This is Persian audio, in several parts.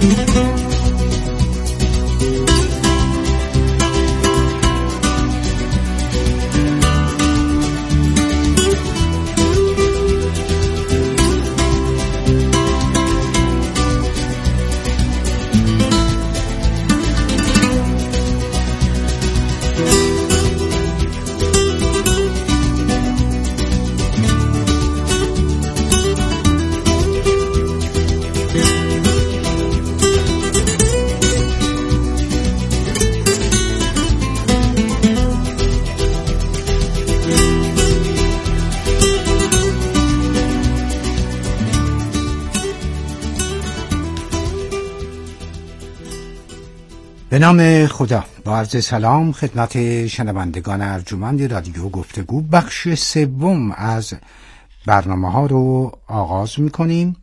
به نام خدا. با عرض سلام خدمت شنوندگان ارجمند رادیو گفتگو، بخش سوم از برنامه ها رو آغاز میکنیم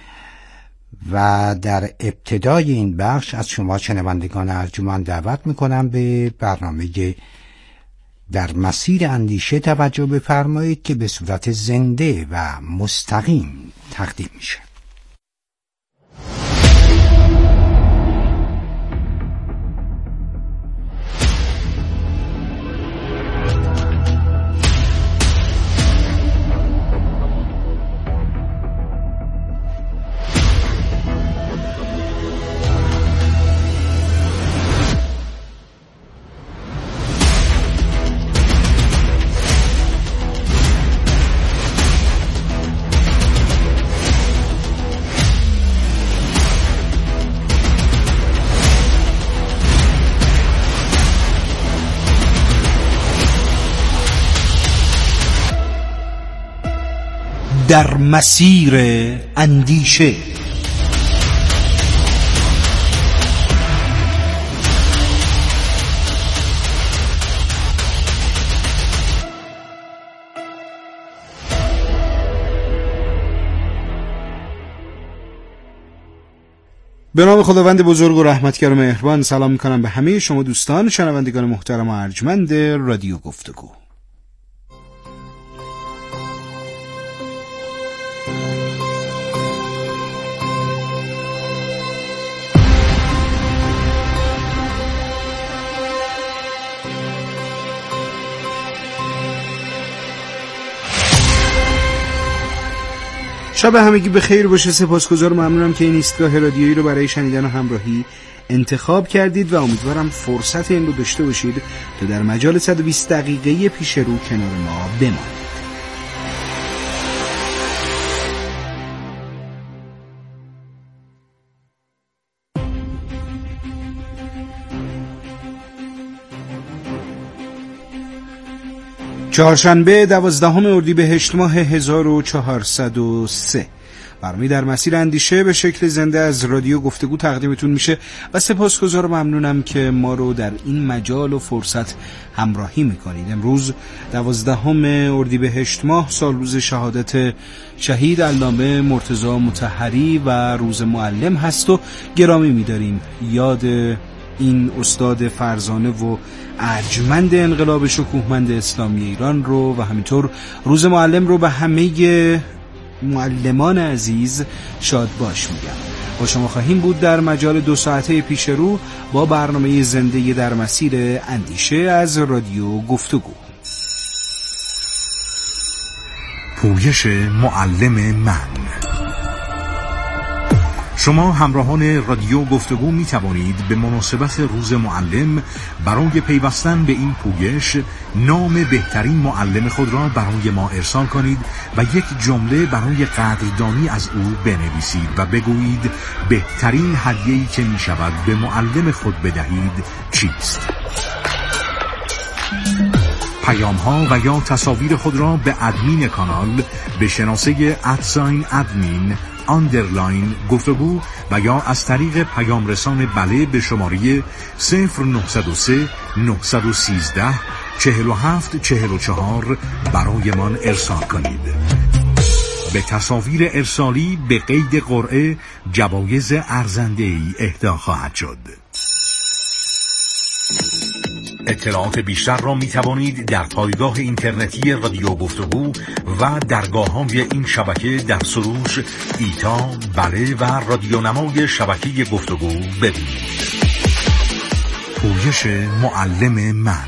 و در ابتدای این بخش از شما شنوندگان ارجمند دعوت میکنم به برنامه در مسیر اندیشه توجه بفرمایید که به صورت زنده و مستقیم تقدیم میشه. در مسیر اندیشه. به نام خداوند بزرگ و رحمتگر و مهربان سلام میکنم به همه شما دوستان شنوندگان محترم و ارجمند رادیو گفتگو. شب همگی به خیر باشه. سپاسگزار ممنونم که این ایستگاه رادیویی رو برای شنیدن و همراهی انتخاب کردید و امیدوارم فرصت این رو داشته باشید تا در مجال 120 دقیقه پیش رو کنار ما بمانید. چهارشنبه 12 اردیبهشت ماه 1403 برنامه در مسیر اندیشه به شکل زنده از رادیو گفتگو تقدیمتون میشه و سپاسگزار و ممنونم که ما رو در این مجال و فرصت همراهی میکنید. امروز 12 اردیبهشت ماه سالروز شهادت شهید علامه مرتضی مطهری و روز معلم هست و گرامی میداریم یاد این استاد فرزانه و ارجمند انقلاب شکوهمند اسلامی ایران رو و همینطور روز معلم رو به همه معلمان عزیز شاد باش میگم. با شما خواهیم بود در مجال 2 ساعته پیش رو با برنامه زنده در مسیر اندیشه از رادیو گفتگو. پویش معلم من. شما همراهان رادیو گفتگو می توانید به مناسبت روز معلم برای پیوستن به این پویش نام بهترین معلم خود را برای ما ارسال کنید و یک جمله برای قدردانی از او بنویسید و بگویید بهترین هدیه‌ای که می شود به معلم خود بدهید چیست. پیام ها و یا تصاویر خود را به ادمین کانال به شناسه @admin گفتگو و یا از طریق پیام رسان بله به شماره 0903 913 4744 برای من ارسال کنید. به تصاویر ارسالی به قید قرعه جوایز ارزنده‌ای اهدا خواهد شد. اطلاعات بیشتر را می توانید در پایگاه اینترنتی رادیو گفتگو و درگاه‌های این شبکه در سروش، ایتا، بله و رادیونمای شبکه گفتگو ببینید. پویش معلم من.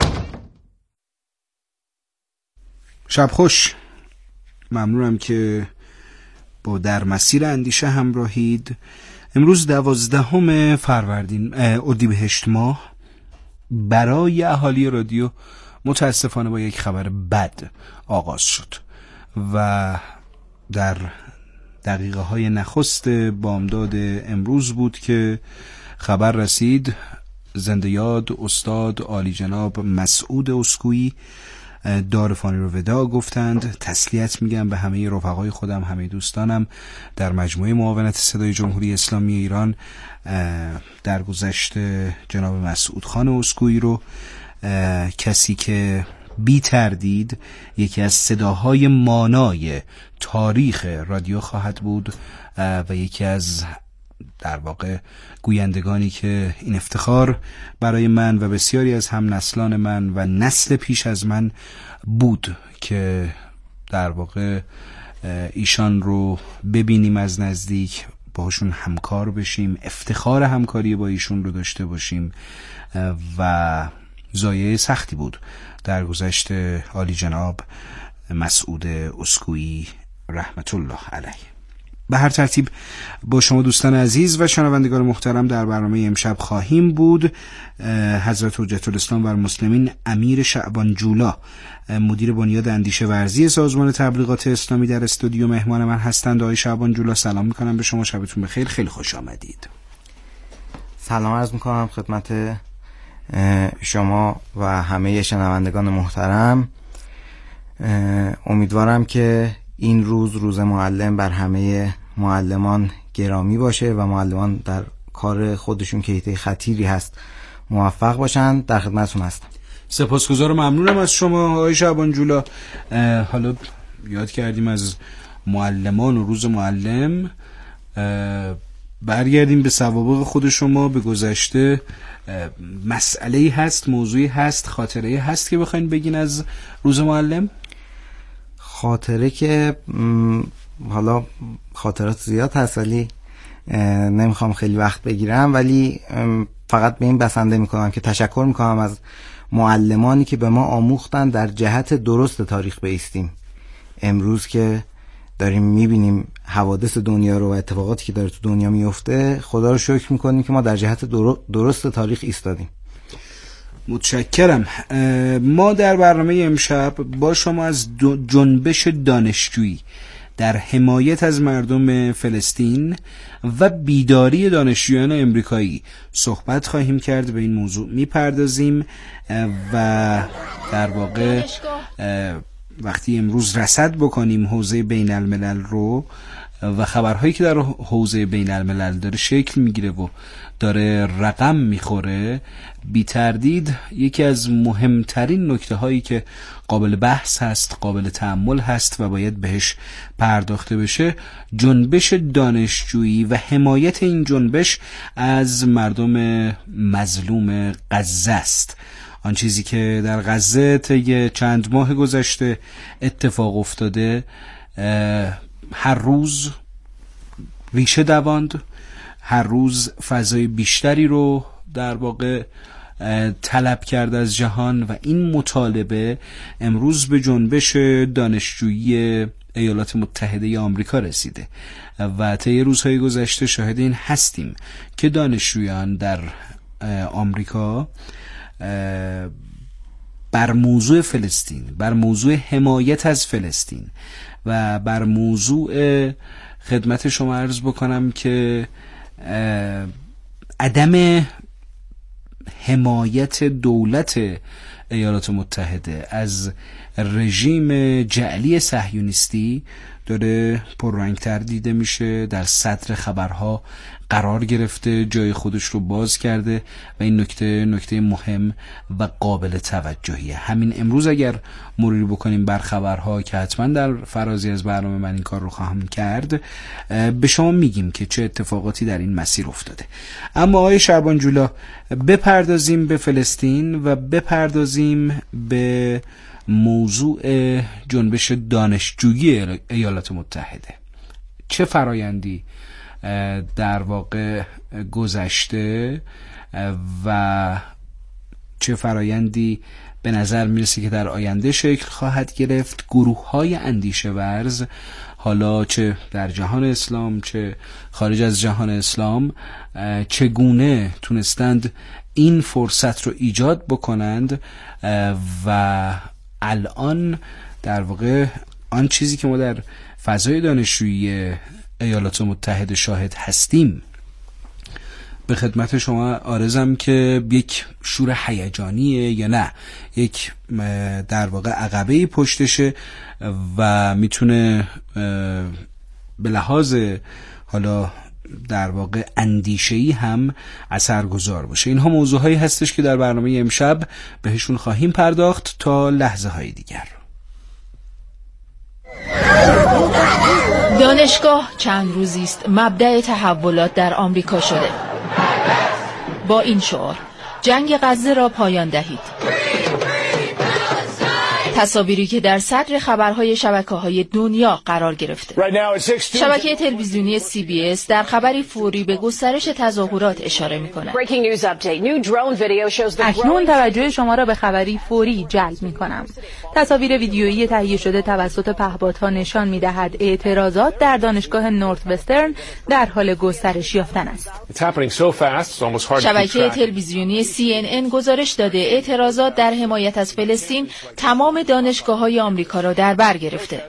شب خوش. ممنونم که با در مسیر اندیشه همراهید. امروز 12 فروردین اردیبهشت ماه برای اهالی رادیو متاسفانه با یک خبر بد آغاز شد و در دقیقه های نخست بامداد امروز بود که خبر رسید زنده یاد استاد عالی جناب مسعود اسکویی دار فانی رو وداع گفتند. تسلیت میگم به همه رفقای خودم، همه دوستانم در مجموعه معاونت صدای جمهوری اسلامی ایران. در گذشته جناب مسعود خان اسکویی رو، کسی که بی تردید یکی از صداهای مانای تاریخ رادیو خواهد بود و یکی از در واقع گویندگانی که این افتخار برای من و بسیاری از هم نسلان من و نسل پیش از من بود که در واقع ایشان رو ببینیم از نزدیک، باهاشون همکار بشیم، افتخار همکاری با ایشون رو داشته باشیم و ضایعه سختی بود در گذشت عالی جناب مسعود اسکویی رحمت الله علیه. به هر ترتیب با شما دوستان عزیز و شنوندگان محترم در برنامه امشب خواهیم بود. حضرت حجت الاسلام و المسلمین امیر شعبان جولا، مدیر بنیاد اندیشه ورزی سازمان تبلیغات اسلامی، در استودیو مهمان من هستند. آقای شعبان جولا سلام میکنم به شما، شبتون بخیر، خیلی خوش آمدید. سلام عرض میکنم خدمت شما و همه شنوندگان محترم. امیدوارم که این روز معلم بر همه معلمان گرامی باشه و معلمان در کار خودشون که ایده خطیری هست موفق باشن. در خدمتتون هستم. سپاسگزارم، ممنونم از شما آقای شعبان جولا. حالا یاد کردیم از معلمان و روز معلم، برگردیم به سوابق خود شما، به گذشته. مسئله‌ای هست، موضوعی هست، خاطره‌ای هست که بخواید بگین از روز معلم؟ خاطره که حالا خاطرات زیاد هست ولی نمیخوام خیلی وقت بگیرم، ولی فقط به این بسنده میکنم که تشکر میکنم از معلمانی که به ما آموختن در جهت درست تاریخ بایستیم. امروز که داریم میبینیم حوادث دنیا رو و اتفاقاتی که داره تو دنیا میفته، خدا رو شکر میکنیم که ما در جهت درست تاریخ ایستادیم. متشکرم. ما در برنامه امشب با شما از جنبش دانشجویی در حمایت از مردم فلسطین و بیداری دانشجویان امریکایی صحبت خواهیم کرد. به این موضوع میپردازیم و در واقع وقتی امروز رصد بکنیم حوزه بین الملل رو و خبرهایی که در حوزه بین الملل داره شکل میگیره و داره رقم میخوره، بی تردید یکی از مهمترین نکته هایی که قابل بحث هست، قابل تأمل هست و باید بهش پرداخته بشه، جنبش دانشجویی و حمایت این جنبش از مردم مظلوم غزه است. آن چیزی که در غزه طی چند ماه گذشته اتفاق افتاده هر روز ریشه دواند، هر روز فضای بیشتری رو در واقع طلب کرد از جهان و این مطالبه امروز به جنبش دانشجویی ایالات متحده آمریکا رسیده و طی روزهای گذشته شاهد این هستیم که دانشجویان در آمریکا بر موضوع فلسطین، بر موضوع حمایت از فلسطین و بر موضوع خدمت شما عرض بکنم که عدم حمایت دولت ایالات متحده از رژیم جعلی صهیونیستی داره پررنگتر دیده میشه، در صدر خبرها قرار گرفته، جای خودش رو باز کرده و این نکته مهم و قابل توجهیه. همین امروز اگر مروری بکنیم بر خبرها که حتما در فرازی از برنامه من این کار رو خواهم کرد، به شما میگیم که چه اتفاقاتی در این مسیر افتاده. اما آقای شعبان جولا، بپردازیم به فلسطین و بپردازیم به موضوع جنبش دانشجویی ایالات متحده. چه فرایندی در واقع گذشته و چه فرایندی به نظر میرسه که در آینده شکل خواهد گرفت؟ گروه‌های اندیشه ورز، حالا چه در جهان اسلام چه خارج از جهان اسلام، چگونه تونستند این فرصت رو ایجاد بکنند و الان در واقع آن چیزی که ما در فضای دانشجویی ایالات متحده شاهد هستیم. به خدمت شما عرضم که یک شور هیجانیه یا نه یک در واقع عقبه پشتشه و میتونه به لحاظ حالا در واقع اندیشه‌ای هم اثرگذار باشه. اینها موضوعهایی هستش که در برنامه امشب بهشون خواهیم پرداخت تا لحظه های دیگر. دانشگاه چند روزی است مبدأ تحولات در آمریکا شده. با این شعار: جنگ غزه را پایان دهید. تصاویری که در صدر خبرهای شبکه‌های دنیا قرار گرفته. شبکه تلویزیونی CBS در خبری فوری به گسترش تظاهرات اشاره می‌کند. اکنون توجه شما را به خبری فوری جلب می‌کنم. تصاویر ویدیویی تهیه شده توسط پهپادها نشان می‌دهد اعتراضات در دانشگاه نورت وسترن در حال گسترش یافتن است. شبکه تلویزیونی CNN گزارش داده اعتراضات در حمایت از فلسطین تمام دانشگاه‌های آمریکا را در بر گرفته.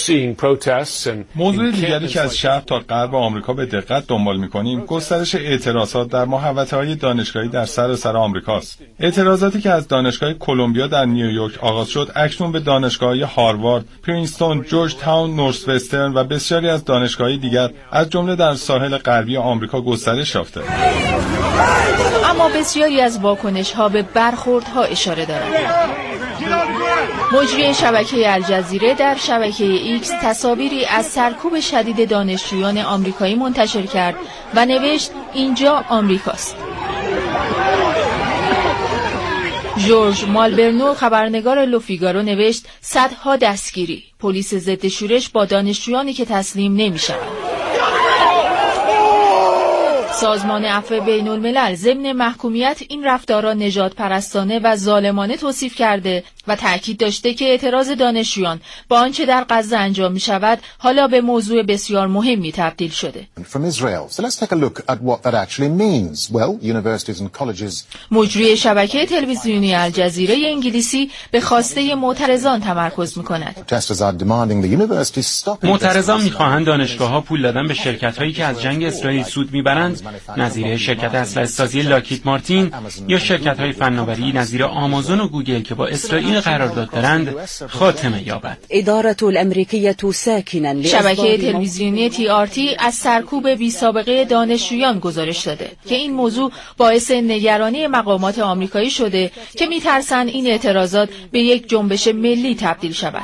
موضوع دیگری که از شرق تا غرب آمریکا به دقت دنبال می‌کنیم گسترش اعتراضات در محوطه‌های دانشگاهی در سراسر آمریکاست. اعتراضاتی که از دانشگاه کلمبیا در نیویورک آغاز شد اکنون به دانشگاه‌های هاروارد، پرینستون، جورج تاون، نورت وسترن و بسیاری از دانشگاه‌های دیگر از جمله در ساحل غربی آمریکا گسترش یافته. اما بسیاری از واکنش‌ها به برخوردها اشاره دارند. مجری شبکه الجزیره در شبکه ایکس تصاویری از سرکوب شدید دانشجویان آمریکایی منتشر کرد و نوشت اینجا آمریکاست. جورج مالبرنو خبرنگار لوفیگارو نوشت صدها دستگیری، پلیس ضد شورش با دانشجویانی که تسلیم نمی‌شوند. سازمان عفو بین الملل ضمن محکومیت این رفتار را نژاد پرستانه و ظالمانه توصیف کرده و تأکید داشته که اعتراض دانشجویان با آنچه در غزه انجام می شود حالا به موضوع بسیار مهمی تبدیل شده. مجری شبکه تلویزیونی الجزیره انگلیسی به خواسته معترضان تمرکز می کند. معترضان می خواهند دانشگاه‌ها پول دادن به شرکت‌هایی که از جنگ اسرائیل سود می‌برند، نظیر شرکت اسلحه‌سازی لاکهید مارتین یا شرکت‌های فناوری نظیر آمازون و گوگل که با اسرائیل قرارداد دارند خاتمه یابد. اداره الامریکیه ساکنا شبکه تلویزیونی TRT از سرکوب بی‌سابقه دانشجویان گزارش داده که این موضوع باعث نگرانی مقامات آمریکایی شده که می‌ترسند این اعتراضات به یک جنبش ملی تبدیل شود.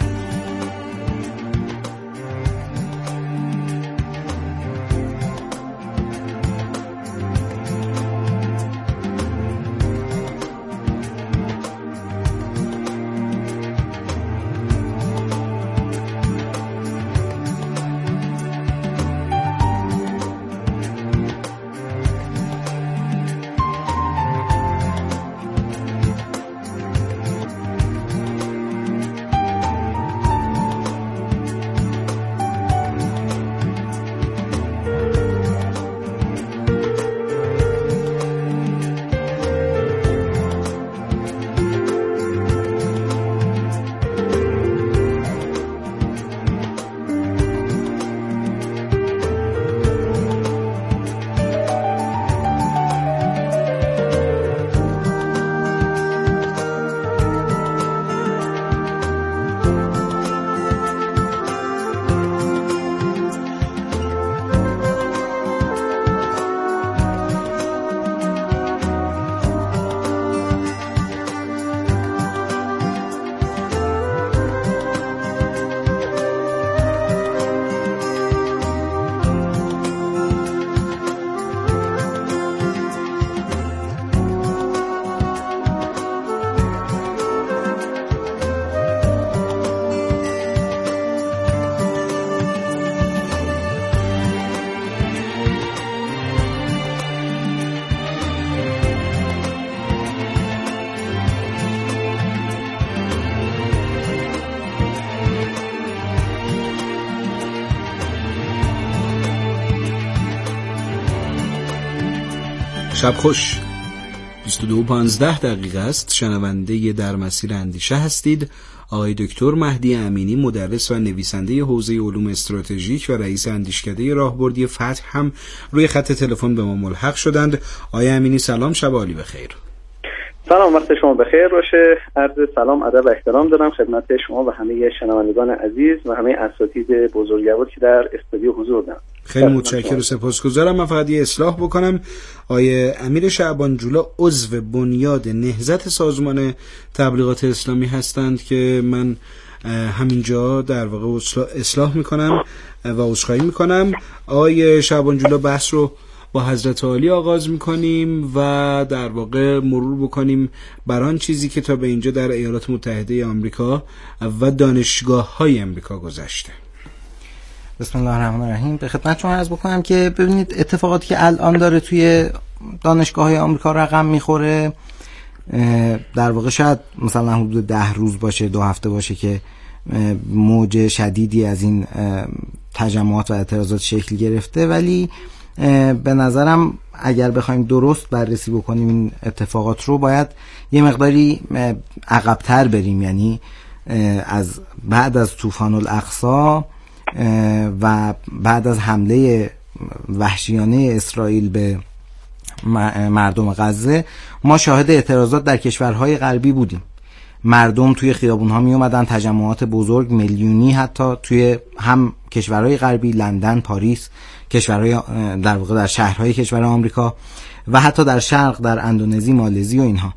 شب خوش. 22:15 است. شنونده در مسیر اندیشه هستید. آقای دکتر مهدی امینی، مدرس و نویسنده حوزه علوم استراتژیک و رئیس اندیشکده راهبردی فتح هم روی خط تلفن به ما ملحق شدند. آقای امینی سلام، شب عالی بخیر. سلام، وقت شما بخیر باشه. عرض سلام، ادب و احترام دارم خدمت شما و همه شنوندگان عزیز و همه اساتید بزرگوار که در استودیو حضور دارن. خیلی متشکرم و سپاسگزارم. من فقط یه اصلاح بکنم. آیه امیر شعبان جولا عضو بنیاد نهضت سازمان تبلیغات اسلامی هستند که من همینجا در واقع اصلاح میکنم و عذرخواهی میکنم. آیه شعبان جولا بحث رو با حضرت عالی آغاز میکنیم و در واقع مرور بکنیم بر آن چیزی که تا به اینجا در ایالات متحده آمریکا و دانشگاه‌های آمریکا گذشته. بسم الله الرحمن الرحیم. به خدمت شما عرض بکنم که ببینید اتفاقاتی که الان داره توی دانشگاه‌های آمریکا رقم میخوره، در واقع شاید مثلا حدود 10 روز باشه، 2 هفته باشه که موج شدیدی از این تجمعات و اعتراضات شکل گرفته، ولی به نظرم اگر بخوایم درست بررسی بکنیم این اتفاقات رو باید یه مقداری عقب‌تر بریم، یعنی از بعد از طوفان الاقصی و بعد از حمله وحشیانه اسرائیل به مردم غزه ما شاهد اعتراضات در کشورهای غربی بودیم. مردم توی خیابون‌ها می اومدن، تجمعات بزرگ میلیونی حتی توی هم کشورهای غربی، لندن، پاریس، کشورهای در واقع در شهرهای کشورهای آمریکا و حتی در شرق، در اندونزی، مالزی و اینها.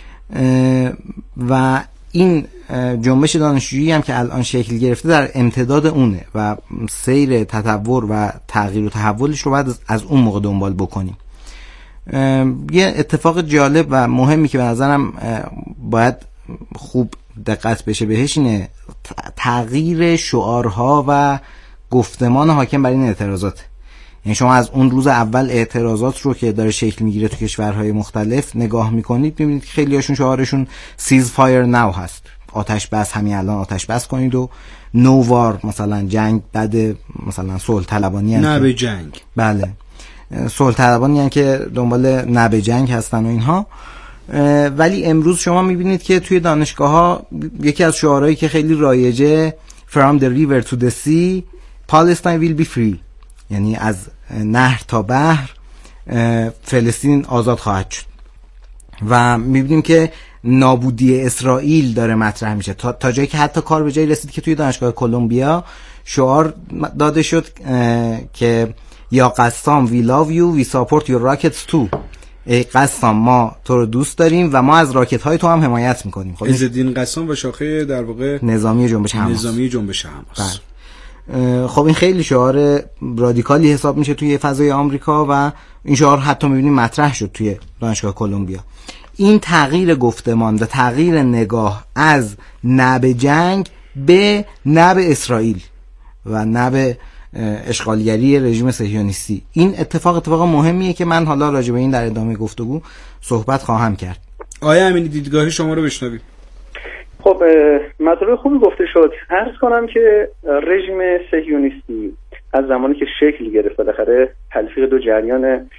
و این جنبش دانشجویی هم که الان شکل گرفته در امتداد اونه و سیر تطور و تغییر و تحولش رو باید از اون موقع دنبال بکنیم. یه اتفاق جالب و مهمی که به نظرم باید خوب دقت بشه بهش اینه تغییر شعارها و گفتمان حاکم بر این اعتراضات. یعنی شما از اون روز اول اعتراضات رو که داره شکل میگیره تو کشورهای مختلف نگاه میکنید، میبینید که خیلی هاشون شعارشون سیز فایر ناو هست، آتش بس، همین الان آتش بس کنید، و نو وار، مثلا جنگ بده، مثلا صلح طلبانی، نه به جنگ. بله، صلح طلبانی هستن که دنبال نه به جنگ هستن و اینها. ولی امروز شما میبینید که توی دانشگاه‌ها یکی از شعارهایی که خیلی رایجه From the river to the sea Palestine will be free، یعنی از نهر تا بحر فلسطین آزاد خواهد شد. و میبینیم که نابودی اسرائیل داره مطرح میشه تا جایی که حتی کار به جایی رسید که توی دانشگاه کلمبیا شعار داده شد که یا قسام we love you we support your rockets too، ای قسام ما تو رو دوست داریم و ما از راکت های تو هم حمایت میکنیم. خب عزالدین قسام و شاخه در واقع نظامی جنبش حماس. خب این خیلی شعار رادیکالی حساب میشه توی فضای آمریکا و این شعار حتی میبینیم مطرح شد توی دانشگاه کلمبیا. این تغییر گفتمان و تغییر نگاه از نه به جنگ به نه به اسرائیل و نه به اشغالگری رژیم صهیونیستی، این اتفاق مهمیه که من حالا راجع به این در ادامه گفتگو صحبت خواهم کرد. آیا امینی دیدگاه شما رو بشنویم؟ خب مطلب خوبی گفته شد. عرض کنم که رژیم صهیونیستی از زمانی که شکل گرفت، بالاخره تلفیق دو جریان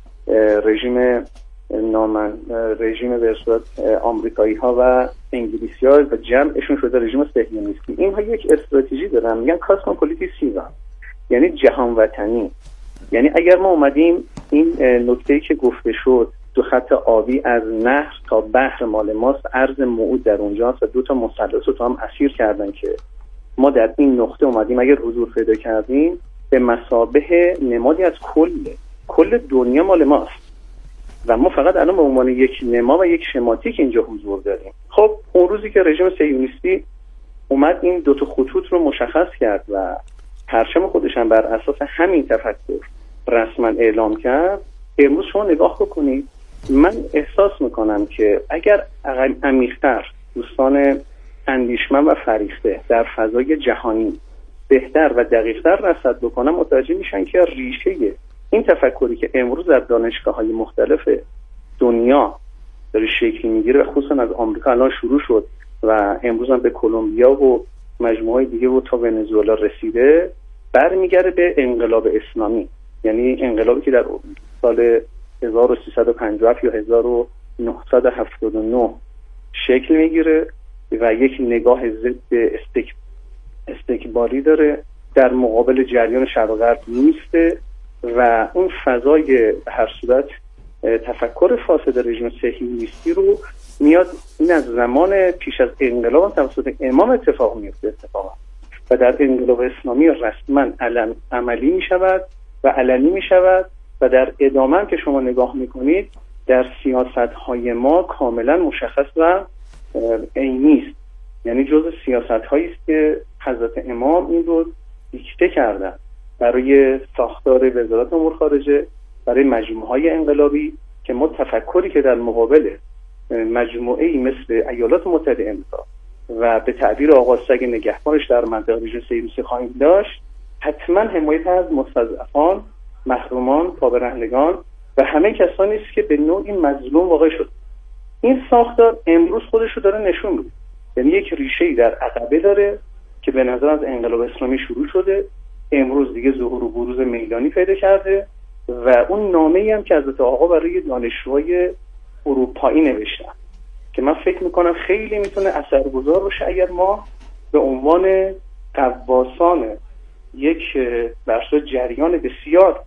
رژیم به صورت آمریکایی ها و انگلیسی ها و جمعشون شده رژیم صهیونیستی. اینها یک استراتژی دارن، میگن کاسموپولیتیسم، یعنی جهان وطنی. یعنی اگر ما اومدیم این نکته‌ای که گفته شد، دو خط آبی از نهر تا بحر مال ماست، ارض موعود در اونجاست و 2 تا مثلث رو هم اسیر کردن که ما در این نقطه اومدیم اگر حضور پیدا کردیم به مثابه نمادی از کل دنیا مال ماست و ما فقط الان به عنوان یک نما و یک شماتیک اینجا حضور داریم. خب اون روزی که رژیم صهیونیستی اومد این 2 تا خطوط رو مشخص کرد و پرچم خودش هم بر اساس همین تفکر رسما اعلام کرد، امروز شما نگاه بکنید، من احساس میکنم که اگر عمیق‌تر دوستان اندیشمند و فریخته در فضای جهانی بهتر و دقیق‌تر رصد بکنن، متوجه میشن که ریشه این تفکری که امروز در دانشگاه‌های مختلف دنیا داره شکل میگیره و خصوصا از آمریکا الان شروع شد و امروز هم به کلمبیا و مجموعه دیگه و تا ونزوئلا رسیده، برمیگرده به انقلاب اسلامی. یعنی انقلابی که در سال 1357 یا 1979 شکل میگیره و یک نگاه ضد استکباری داره، در مقابل جریان شرق و غرب نیسته و اون فضای به هر صورت تفکر فاسد رژیم صهیونیستی رو میاد. این از زمان پیش از انقلاب توسط امام اتفاق میفته اتفاقا و در انقلاب اسلامی رسما عملی میشود و علنی میشود و در ادامه که شما نگاه میکنید در سیاست‌های ما کاملا مشخص و عینی است. یعنی جزء سیاست‌هایی است که حضرت امام این رو دیکته کردن برای ساختار وزارت امور خارجه، برای مجموعه‌های انقلابی که ما تفکری که در مقابل مجموعه‌ای مثل ایالات متحده آمریکا و به تعبیر آقا سگ نگهبانش در منطقه رژیم صهیونیستی خواهیم داشت، حتما حمایت از مستضعفان، محرومان، پابرهنگان و همه کسانی است که به نوعی مظلوم واقع شد. این ساختار امروز خودش رو داره نشون میده، یعنی یک ریشه‌ای در عقبه داره که به نظر از انقلاب اسلامی شروع شده، امروز دیگه ظهور و بروز میدانی پیدا کرده و اون نامه‌ای هم که حضرت آقا برای دانشجوهای اروپایی نوشتن که من فکر میکنم خیلی میتونه اثرگذار باشه اگر ما به عنوان قواسان یک برسو جریان بسیار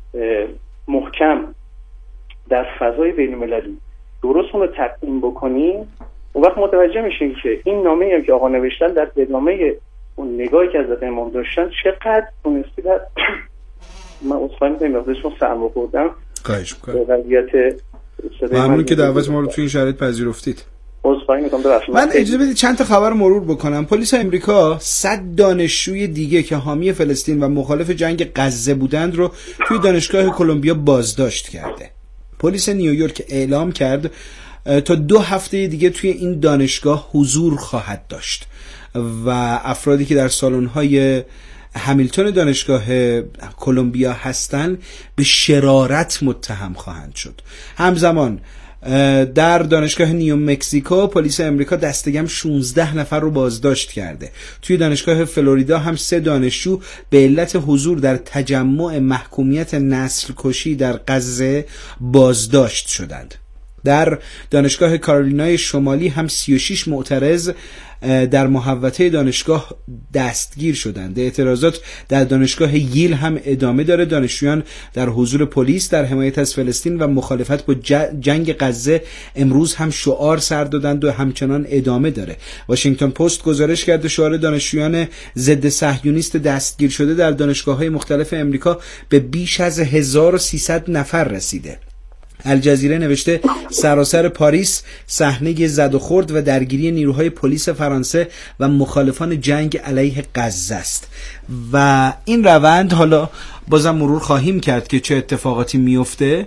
محکم در فضای بین‌المللی درست اون رو تقدیم بکنیم، اون وقت متوجه میشیم که این نامه‌ای هم که آقا نوشتن در ادامه اون نگاهی که حضرت امام داشتن چقدر تونستی در من اصلا نمیدونم سرما خوردم خواهش می‌کنم وضعیت ممنون که دعوت ما رو تو این شرایط پذیرفتید. من اجازه بدید چند تا خبر مرور بکنم. پلیس امریکا 100 دانشجوی دیگه که حامی فلسطین و مخالف جنگ غزه بودند رو توی دانشگاه کلمبیا بازداشت کرده. پلیس نیویورک اعلام کرد تا 2 هفته دیگه توی این دانشگاه حضور خواهد داشت و افرادی که در سالن‌های همیلتون دانشگاه کلمبیا هستن به شرارت متهم خواهند شد. همزمان در دانشگاه نیو مکزیکو پلیس امریکا دستگم 16 نفر رو بازداشت کرده. توی دانشگاه فلوریدا هم 3 دانشجو به علت حضور در تجمع محکومیت نسل کشی در غزه بازداشت شدند. در دانشگاه کارولینای شمالی هم 36 معترض در محوطه دانشگاه دستگیر شدند. اعتراضات در دانشگاه ییل هم ادامه داره. دانشجویان در حضور پلیس در حمایت از فلسطین و مخالفت با جنگ غزه امروز هم شعار سر دادند و همچنان ادامه داره. واشنگتن پست گزارش کرده شعار دانشجویان ضد صهیونیست دستگیر شده در دانشگاه‌های مختلف امریکا به بیش از 1300 نفر رسیده. الجزیره نوشته سراسر پاریس صحنه زد و خورد و درگیری نیروهای پلیس فرانسه و مخالفان جنگ علیه غزه است و این روند حالا بازم مرور خواهیم کرد که چه اتفاقاتی میفته.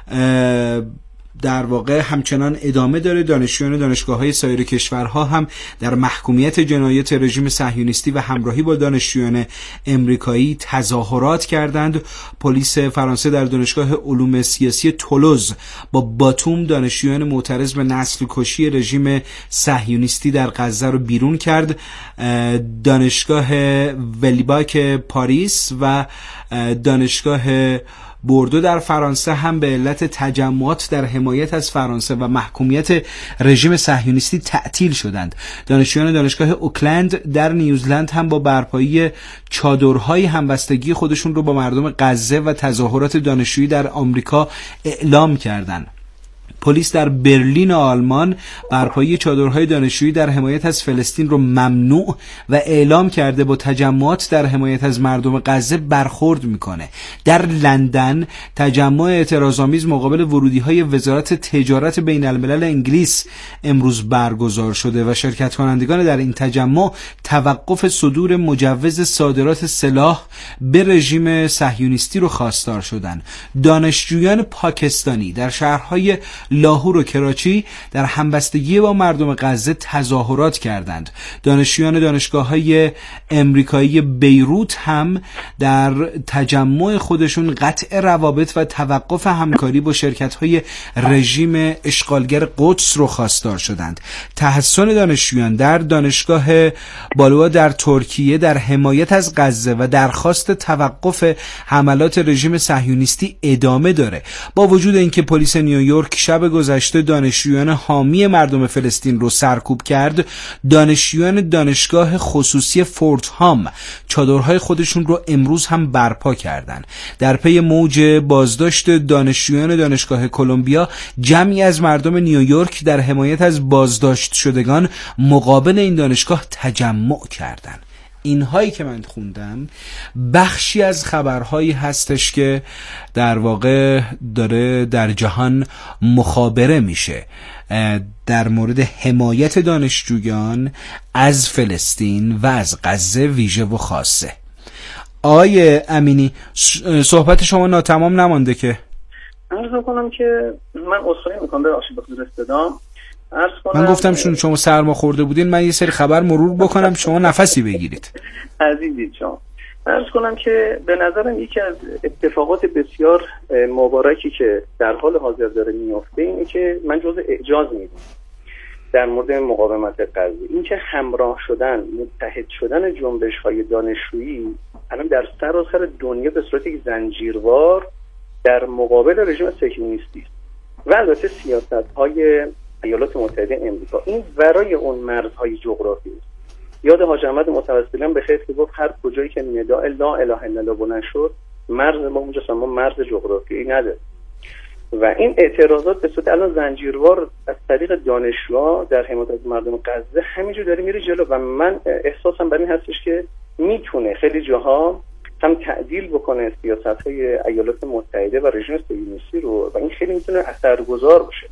در واقع همچنان ادامه داره. دانشجویان دانشگاه‌های سایر کشورها هم در محکومیت جنایت رژیم صهیونیستی و همراهی با دانشجویان امریکایی تظاهرات کردند. پلیس فرانسه در دانشگاه علوم سیاسی تولوز با باتوم دانشجویان معترض به نسل کشی رژیم صهیونیستی در غزه رو بیرون کرد. دانشگاه ولیباک پاریس و دانشگاه بوردو در فرانسه هم به علت تجمعات در حمایت از فرانسه و محکومیت رژیم صهیونیستی تعطیل شدند. دانشجویان دانشگاه اوکلند در نیوزلند هم با برپایی چادرهای همبستگی خودشون رو با مردم غزه و تظاهرات دانشجویی در آمریکا اعلام کردند. پلیس در برلین آلمان برپایی چادرهای دانشجویی در حمایت از فلسطین رو ممنوع و اعلام کرده با تجمعات در حمایت از مردم غزه برخورد میکنه. در لندن تجمع اعتراض‌آمیز مقابل ورودی‌های وزارت تجارت بین الملل انگلیس امروز برگزار شده و شرکت کنندگان در این تجمع توقف صدور مجوز صادرات سلاح به رژیم صهیونیستی رو خواستار شدند. دانشجویان پاکستانی در شهرهای لاهور و کراچی در همبستگی با مردم غزه تظاهرات کردند. دانشجویان دانشگاه‌های امریکایی بیروت هم در تجمع خودشون قطع روابط و توقف همکاری با شرکت‌های رژیم اشغالگر قدس رو خواستار شدند. تحسن دانشجویان در دانشگاه بالوا در ترکیه در حمایت از غزه و درخواست توقف حملات رژیم صهیونیستی ادامه داره. با وجود اینکه پلیس نیویورک شب گذشته دانشجویان حامی مردم فلسطین رو سرکوب کرد، دانشجویان دانشگاه خصوصی فورت هام چادرهای خودشون رو امروز هم برپا کردن. در پی موج بازداشت دانشجویان دانشگاه کلمبیا، جمعی از مردم نیویورک در حمایت از بازداشت شدگان مقابل این دانشگاه تجمع کردن. اینهایی که من خوندم بخشی از خبرهایی هستش که در واقع داره در جهان مخابره میشه در مورد حمایت دانشجویان از فلسطین و از غزه ویژه و خاصه. آقای امینی، صحبت شما ناتمام نمانده که عرض کنم که من اصلاحی میکنم به آشی بخصوص استدام. من گفتم شما سرما خورده بودین، من یه سری خبر مرور بکنم شما نفسی بگیرید. عزیزی جان، عرض کنم که به نظرم یکی از اتفاقات بسیار مبارکی که در حال حاضر داره میفته اینه که من جزء اعجاز میدونم در مورد مقاومت غزه، این که همراه شدن، متحد شدن جنبش‌های دانشجویی الان در سراسر دنیا به صورت یک زنجیروار در مقابل رژیم صهیونیستی است و البته سیاست‌های ایالات متحده امریکا، این ورای اون مرزهای جغرافی است. یاد حاج احمد متوسلیان به خیر که گفت هر کجایی که نداء لا اله الا الله بلند شد، مرز ما اونجا ما مرز جغرافیایی نداره. و این اعتراضات به صورت الان زنجیروار از طریق دانشجوها در حمایت از مردم غزه همینجور داره میره جلو و من احساسم بر این هستش که میتونه خیلی جاها هم تعدیل بکنه سیاست‌های ایالات متحده و رژیم صهیونیستی رو و این خیلی میتونه اثرگذار باشه.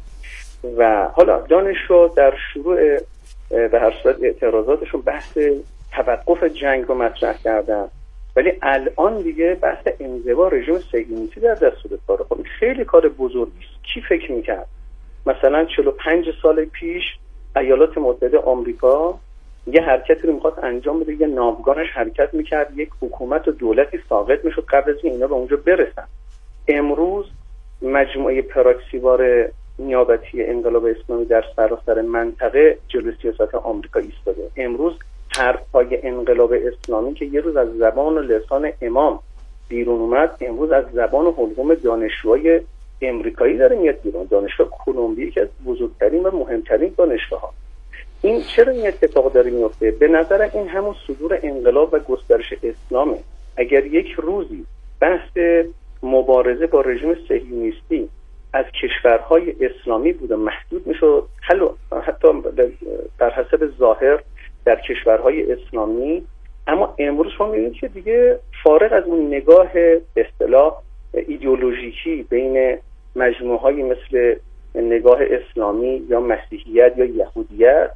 و حالا دانشجو در شروع به هر صورت اعتراضاتشون بحث توقف جنگ رو مطرح کردن، ولی الان دیگه بحث انزوا رژیم صهیونیستی در دستور کار. خب خیلی کار بزرگی است. کی فکر میکرد مثلا 45 سال پیش ایالات متحده آمریکا یه حرکتی رو میخواست انجام بده، یه ناوگانش حرکت میکرد، یک حکومت و دولتی ساقط میشد قبل از اینا به اونجا برسن. امروز مجموعه پراکسیوار نیابتی انقلاب اسلامی در سراسر منطقه جلوی سیاست آمریکا ایستاده. امروز حرف‌های انقلاب اسلامی که یه روز از زبان و لسان امام بیرون اومد، امروز از زبان و حلقوم دانشجوهای امریکایی داره میاد بیرون. دانشگاه کلمبیا که از بزرگترین و مهمترین دانشگاه‌ها. این چرا این اتفاق داره میفته؟ به نظر این همون صدور انقلاب و گسترش اسلامه. اگر یک روزی بحث مبارزه با رژیم صهیونیستی از کشورهای اسلامی بود و محدود میشد، حتی در حسب ظاهر در کشورهای اسلامی، اما امروز شما میبینید که دیگه فارغ از اون نگاه به اصطلاح ایدئولوژیکی بین مجموعه‌های مثل نگاه اسلامی یا مسیحیت یا یهودیت،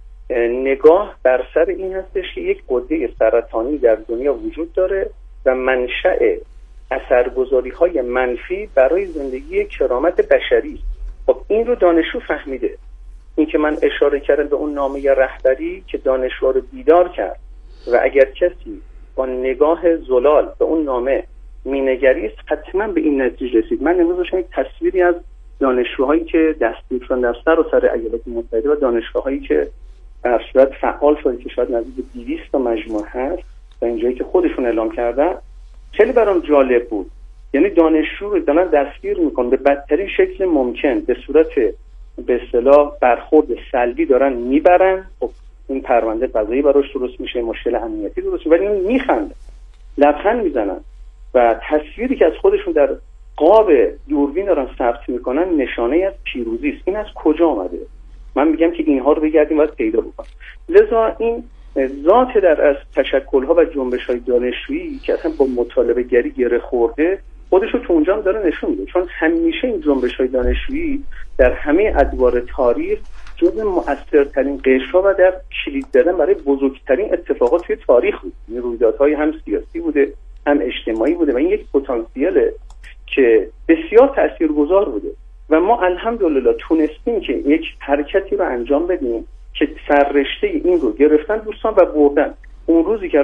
نگاه بر سر این هستش که یک قده سرطانی در دنیا وجود داره و منشأ اثرگذاری‌های منفی برای زندگی کرامت بشری. خب این رو دانشجو فهمیده. این که من اشاره کردم به اون نامه رهبری که دانشجو رو بیدار کرد و اگر کسی با نگاه زلال به اون نامه مینگریست حتما به این نتیجه رسید. من امروز داشتم یک تصویری از دانشجوهایی که دستگیر شدن در سراسر ایالات متحده و دانشگاه‌هایی که در صورت فعال شده که شاید نزدیک به 200 تا مجموعه هست و اینجایی که خودشون اعلام کردن، خیلی برام جالب بود. یعنی دانشجو رو دارن دستگیر میکنن به بدترین شکل ممکن، به صورت به اصطلاح برخورد سلبی دارن میبرن. خب این پرونده قضایی براش درست میشه، مشکل امنیتی درست میشه، ولی این میخنده، لبخند میزنن و تصویری که از خودشون در قاب دوربین دارن ثبت میکنن نشانه از پیروزی است. این از کجا آمده؟ من میگم که اینها رو بگردیم باید پیدا بکنیم. لذا این ذات در از تشکل‌ها و جنبش‌های دانشجویی که اصلا با مطالبه گری گره خورده خودش رو تو اونجا هم داره نشون میده، چون همیشه این جنبش‌های دانشجویی در همه ادوار تاریخ جزو مؤثرترین قشرها و در کلید زدن برای بزرگترین اتفاقات توی تاریخ بود. این رویدادهای هم سیاسی بوده هم اجتماعی بوده و این یک پتانسیله که بسیار تاثیرگذار بوده. و ما الحمدلله تونستیم که یک حرکتی رو انجام بدیم که سررشته این رو گرفتن دوستان و بردن. اون روزی که